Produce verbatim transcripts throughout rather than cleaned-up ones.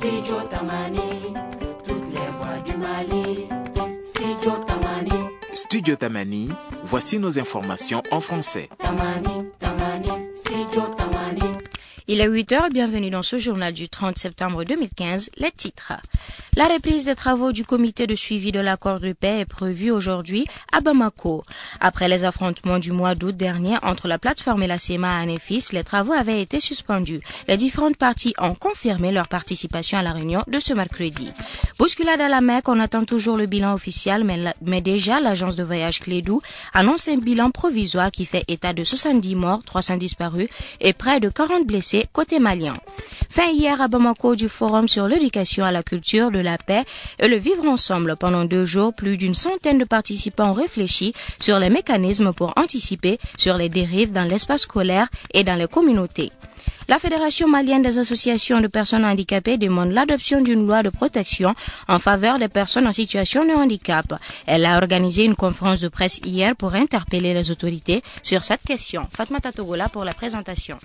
Studio Tamani, toutes les voix du Mali. Studio Tamani. Studio Tamani, voici nos informations en français. Tamani, Tamani, Studio Tamani. Il est huit heures, bienvenue dans ce journal du trente septembre deux mille quinze, les titres. La reprise des travaux du comité de suivi de l'accord de paix est prévue aujourd'hui à Bamako. Après les affrontements du mois d'août dernier entre la plateforme et la C E M A à Anefis, les travaux avaient été suspendus. Les différentes parties ont confirmé leur participation à la réunion de ce mercredi. Bousculade à la Mecque, on attend toujours le bilan officiel, mais, la, mais déjà l'agence de voyage Clédou annonce un bilan provisoire qui fait état de soixante-dix morts, trois cents disparus et près de quarante blessés côté malien. Fin hier à Bamako du forum sur l'éducation à la culture de la paix et le vivre ensemble. Pendant deux jours, plus d'une centaine de participants ont réfléchi sur les mécanismes pour anticiper sur les dérives dans l'espace scolaire et dans les communautés. La Fédération malienne des associations de personnes handicapées demande l'adoption d'une loi de protection en faveur des personnes en situation de handicap. Elle a organisé une conférence de presse hier pour interpeller les autorités sur cette question. Fatmata Togola pour la présentation.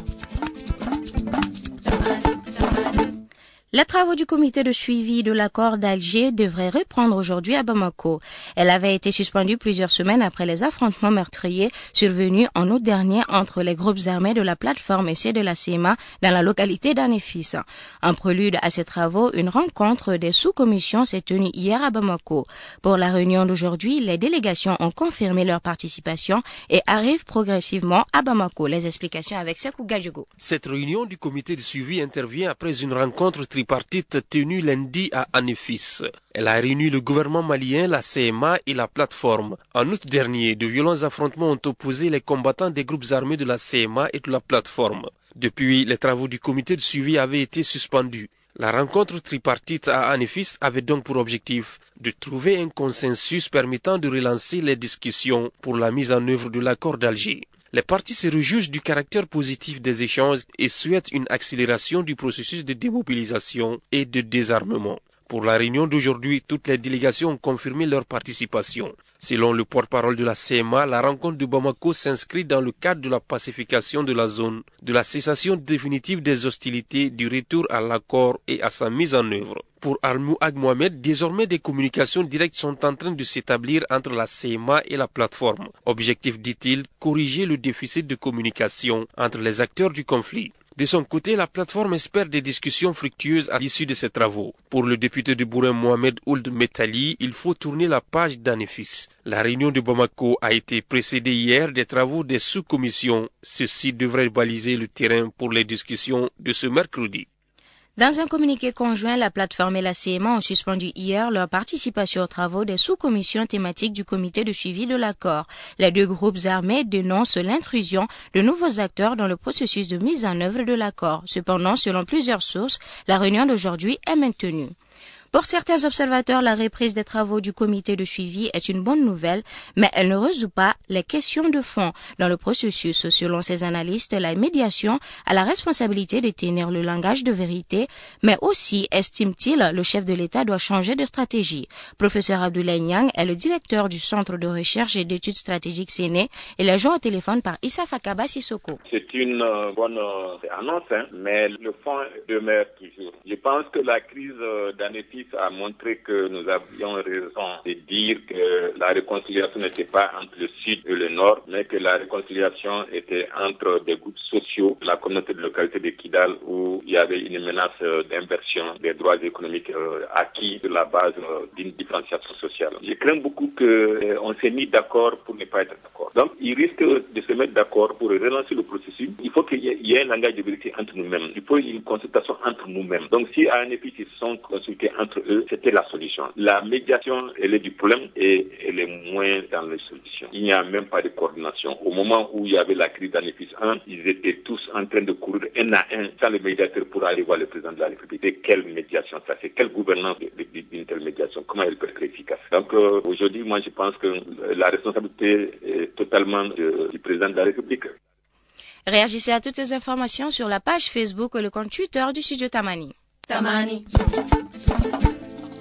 Les travaux du comité de suivi de l'accord d'Alger devraient reprendre aujourd'hui à Bamako. Elle avait été suspendue plusieurs semaines après les affrontements meurtriers survenus en août dernier entre les groupes armés de la plateforme et ceux de la C E M A dans la localité d'Anefis. En prélude à ces travaux, une rencontre des sous-commissions s'est tenue hier à Bamako. Pour la réunion d'aujourd'hui, les délégations ont confirmé leur participation et arrivent progressivement à Bamako. Les explications avec Sekou Gadjogo. Cette réunion du comité de suivi intervient après une rencontre tripartite tenue lundi à Anefis. Elle a réuni le gouvernement malien, la C E M A et la plateforme. En août dernier, de violents affrontements ont opposé les combattants des groupes armés de la C E M A et de la plateforme. Depuis, les travaux du comité de suivi avaient été suspendus. La rencontre tripartite à Anefis avait donc pour objectif de trouver un consensus permettant de relancer les discussions pour la mise en œuvre de l'accord d'Alger. Les parties se réjouissent du caractère positif des échanges et souhaitent une accélération du processus de démobilisation et de désarmement. Pour la réunion d'aujourd'hui, toutes les délégations ont confirmé leur participation. Selon le porte-parole de la C E M A, la rencontre de Bamako s'inscrit dans le cadre de la pacification de la zone, de la cessation définitive des hostilités, du retour à l'accord et à sa mise en œuvre. Pour Almou Ag Mohamed, désormais des communications directes sont en train de s'établir entre la C E M A et la plateforme. Objectif, dit-il, corriger le déficit de communication entre les acteurs du conflit. De son côté, la plateforme espère des discussions fructueuses à l'issue de ces travaux. Pour le député de Bourrin Mohamed Ould Metali, il faut tourner la page d'Anefis. La réunion de Bamako a été précédée hier des travaux des sous-commissions. Ceci devrait baliser le terrain pour les discussions de ce mercredi. Dans un communiqué conjoint, la plateforme et la C E M A ont suspendu hier leur participation aux travaux des sous-commissions thématiques du comité de suivi de l'accord. Les deux groupes armés dénoncent l'intrusion de nouveaux acteurs dans le processus de mise en œuvre de l'accord. Cependant, selon plusieurs sources, la réunion d'aujourd'hui est maintenue. Pour certains observateurs, la reprise des travaux du comité de suivi est une bonne nouvelle, mais elle ne résout pas les questions de fond. Dans le processus, selon ces analystes, la médiation a la responsabilité de tenir le langage de vérité, mais aussi, estime-t-il, le chef de l'État doit changer de stratégie. Professeur Abdoulaye Niang est le directeur du Centre de recherche et d'études stratégiques Séné et les joint au téléphone par Issa Fakaba Sissoko. C'est une euh, bonne euh, annonce, hein, mais le fond demeure toujours. Je pense que la crise euh, d'Anefis a montré que nous avions raison de dire que la réconciliation n'était pas entre le sud et le nord, mais que la réconciliation était entre des groupes sociaux, la communauté de localité de Kidal, où il y avait une menace d'inversion des droits économiques euh, acquis sur la base euh, d'une différenciation sociale. Je crains beaucoup qu'on euh, s'est mis d'accord pour ne pas être d'accord. Donc, il risque de se mettre d'accord pour relancer le processus. Il faut qu'il y ait, il y ait un langage de vérité entre nous-mêmes. Il faut une consultation entre nous-mêmes. Donc, si à un épi, ils sont consultés entre eux, c'était la solution. La médiation, elle est du problème et elle est moins dans les solutions. Il n'y a même pas de coordination. Au moment où il y avait la crise d'Anefis un, ils étaient tous en train de courir un à un sans le médiateur pour aller voir le président de la République. Et quelle médiation ça c'est? Quelle gouvernance d'une telle médiation? Comment elle peut être efficace? Donc euh, aujourd'hui, moi je pense que la responsabilité est totalement de, du président de la République. Réagissez à toutes ces informations sur la page Facebook et le compte Twitter du studio Tamani. Tamani.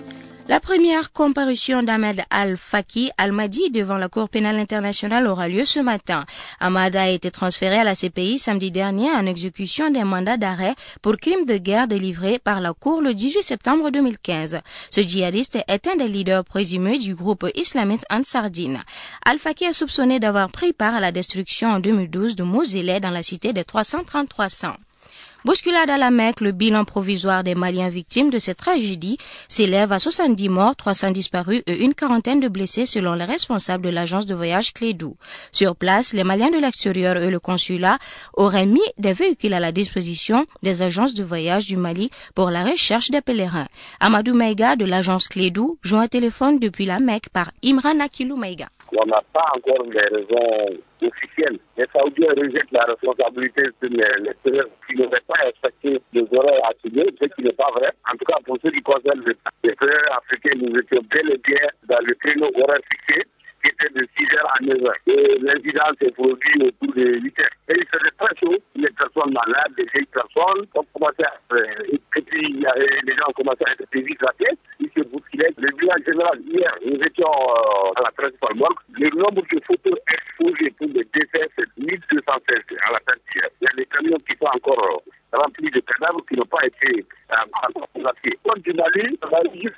La première comparution d'Ahmed Al-Faki Al-Mahdi devant la Cour pénale internationale aura lieu ce matin. Ahmad a été transféré à la C P I samedi dernier en exécution d'un mandat d'arrêt pour crimes de guerre délivré par la Cour le dix-huit septembre deux mille quinze. Ce djihadiste est un des leaders présumés du groupe islamiste Ansar Dine. Al-Faki est soupçonné d'avoir pris part à la destruction en deux mille douze de mausolées dans la cité des trois cent trente-trois cents. Bousculade à la Mecque, le bilan provisoire des Maliens victimes de cette tragédie s'élève à soixante-dix morts, trois cents disparus et une quarantaine de blessés selon les responsables de l'agence de voyage Clédou. Sur place, les Maliens de l'extérieur et le consulat auraient mis des véhicules à la disposition des agences de voyage du Mali pour la recherche des pèlerins. Amadou Maïga de l'agence Clédou joint au téléphone depuis la Mecque par Imran Akilou Maïga. On n'a pas encore les raisons officielles. Les Saoudiens rejettent la responsabilité sur les, les pèlerins qui n'auraient pas respecté les horaires assurés, ce qui n'est pas vrai. En tout cas, pour ce qui concerne les, les pèlerins africains, nous étions bel et bien dans le créneau horaire fixé, qui était de six heures à neuf heures. Et l'incident s'est produit autour de huit heures. Et il faisait très chaud. Les personnes malades, les vieilles personnes ont commencé à... Euh, et puis, il y avait, les gens ont commencé à être déshydratés. Ils se bousculaient. Le bilan général, hier, nous étions euh, à la principale morgue. Le nombre de photos exposées pour les décès, c'est mille deux cent seize à la fin d'hier. Il y a des camions qui sont encore euh, remplis de cadavres qui n'ont pas été photographiés. Au du Mali, on a juste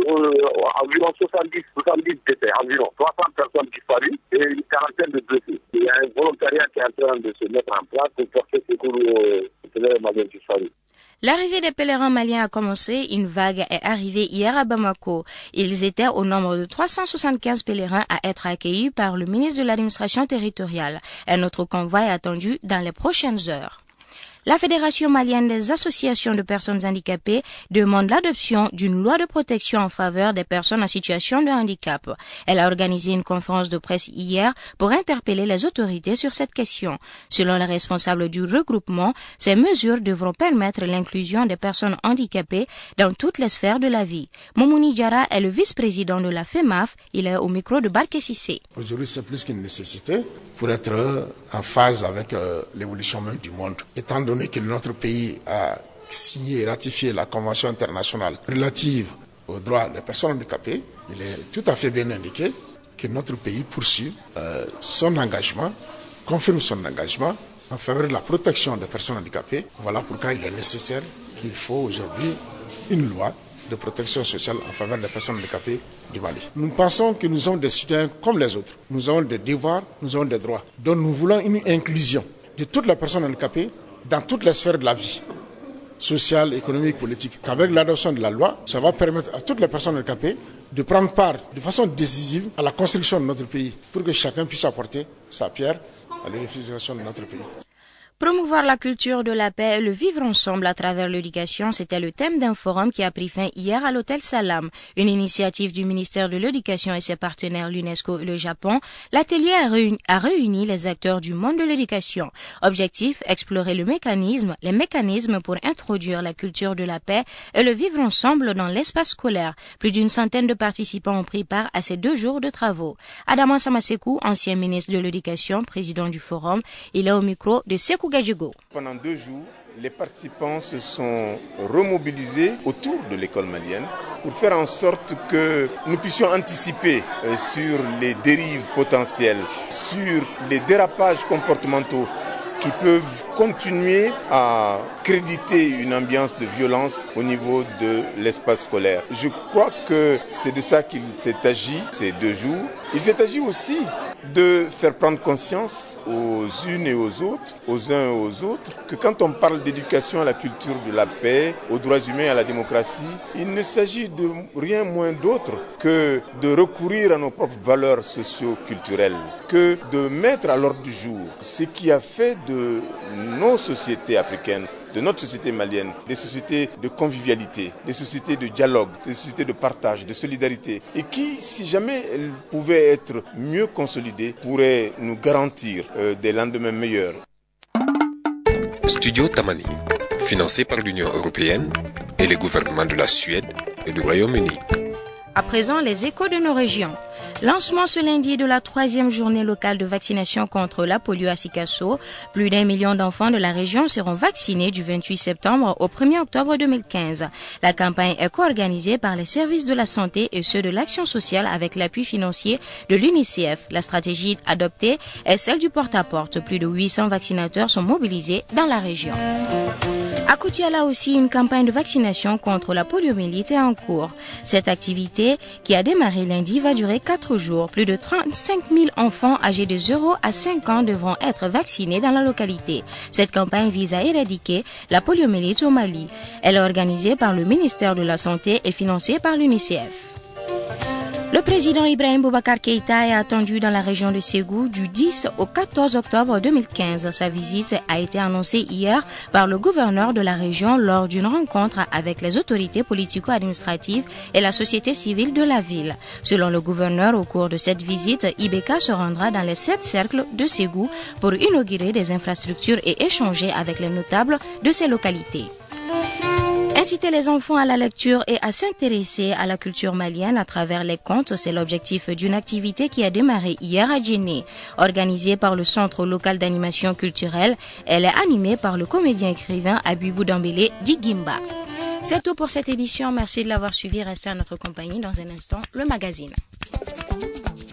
euh, environ soixante-dix, soixante-dix décès, environ trois cents personnes disparues et une quarantaine de blessés. Il y a un volontariat qui est en train de se mettre en place pour porter secours aux pèlerins maliens disparus. L'arrivée des pèlerins maliens a commencé. Une vague est arrivée hier à Bamako. Ils étaient au nombre de trois cent soixante-quinze pèlerins à être accueillis par le ministre de l'administration territoriale. Un autre convoi est attendu dans les prochaines heures. La Fédération malienne des associations de personnes handicapées demande l'adoption d'une loi de protection en faveur des personnes en situation de handicap. Elle a organisé une conférence de presse hier pour interpeller les autorités sur cette question. Selon les responsables du regroupement, ces mesures devront permettre l'inclusion des personnes handicapées dans toutes les sphères de la vie. Momouni Diarra est le vice-président de la FEMAF. Il est au micro de Barké Sissé. Aujourd'hui, c'est plus qu'une nécessité pour être en phase avec euh, l'évolution même du monde. Étant donné que notre pays a signé et ratifié la Convention internationale relative aux droits des personnes handicapées, il est tout à fait bien indiqué que notre pays poursuit euh, son engagement, confirme son engagement en faveur de la protection des personnes handicapées. Voilà pourquoi il est nécessaire qu'il faut aujourd'hui une loi de protection sociale en faveur des personnes handicapées du Mali. Nous pensons que nous sommes des citoyens comme les autres. Nous avons des devoirs, nous avons des droits. Donc nous voulons une inclusion de toutes les personnes handicapées dans toutes les sphères de la vie, sociale, économique, politique. Avec l'adoption de la loi, ça va permettre à toutes les personnes handicapées de prendre part de façon décisive à la construction de notre pays pour que chacun puisse apporter sa pierre à l'édification de notre pays. Promouvoir la culture de la paix et le vivre ensemble à travers l'éducation, c'était le thème d'un forum qui a pris fin hier à l'hôtel Salam. Une initiative du ministère de l'Éducation et ses partenaires l'UNESCO et le Japon. L'atelier a réuni, a réuni les acteurs du monde de l'éducation. Objectif, explorer le mécanisme, les mécanismes pour introduire la culture de la paix et le vivre ensemble dans l'espace scolaire. Plus d'une centaine de participants ont pris part à ces deux jours de travaux. Adama Samasekou, ancien ministre de l'Éducation, président du forum, il est au micro de Sekou Gadjigo. Pendant deux jours, les participants se sont remobilisés autour de l'école malienne pour faire en sorte que nous puissions anticiper sur les dérives potentielles, sur les dérapages comportementaux qui peuvent continuer à créditer une ambiance de violence au niveau de l'espace scolaire. Je crois que c'est de ça qu'il s'est agi ces deux jours. Il s'est agi aussi de faire prendre conscience aux unes et aux autres, aux uns et aux autres, que quand on parle d'éducation à la culture de la paix, aux droits humains et à la démocratie, il ne s'agit de rien moins d'autre que de recourir à nos propres valeurs socio-culturelles, que de mettre à l'ordre du jour ce qui a fait de nos sociétés africaines, de notre société malienne, des sociétés de convivialité, des sociétés de dialogue, des sociétés de partage, de solidarité, et qui, si jamais elles pouvaient être mieux consolidées, pourraient nous garantir euh, des lendemains meilleurs. Studio Tamani, financé par l'Union européenne et les gouvernements de la Suède et du Royaume-Uni. À présent, les échos de nos régions. Lancement ce lundi de la troisième journée locale de vaccination contre la polio à Sikasso. Plus d'un million d'enfants de la région seront vaccinés du vingt-huit septembre au premier octobre deux mille quinze. La campagne est co-organisée par les services de la santé et ceux de l'action sociale avec l'appui financier de l'UNICEF. La stratégie adoptée est celle du porte-à-porte. Plus de huit cents vaccinateurs sont mobilisés dans la région. À Koutiala aussi, une campagne de vaccination contre la poliomyélite est en cours. Cette activité, qui a démarré lundi, va durer quatre jours. Plus de trente-cinq mille enfants âgés de zéro à cinq ans devront être vaccinés dans la localité. Cette campagne vise à éradiquer la poliomyélite au Mali. Elle est organisée par le ministère de la Santé et financée par l'UNICEF. Le président Ibrahim Boubacar Keïta est attendu dans la région de Ségou du dix au quatorze octobre deux mille quinze. Sa visite a été annoncée hier par le gouverneur de la région lors d'une rencontre avec les autorités politico-administratives et la société civile de la ville. Selon le gouverneur, au cours de cette visite, I B K se rendra dans les sept cercles de Ségou pour inaugurer des infrastructures et échanger avec les notables de ces localités. Inciter les enfants à la lecture et à s'intéresser à la culture malienne à travers les contes, c'est l'objectif d'une activité qui a démarré hier à Djenné. Organisée par le Centre local d'animation culturelle, elle est animée par le comédien-écrivain Abibou Dambélé d'Igimba. C'est tout pour cette édition. Merci de l'avoir suivi. Restez à notre compagnie. Dans un instant, le magazine.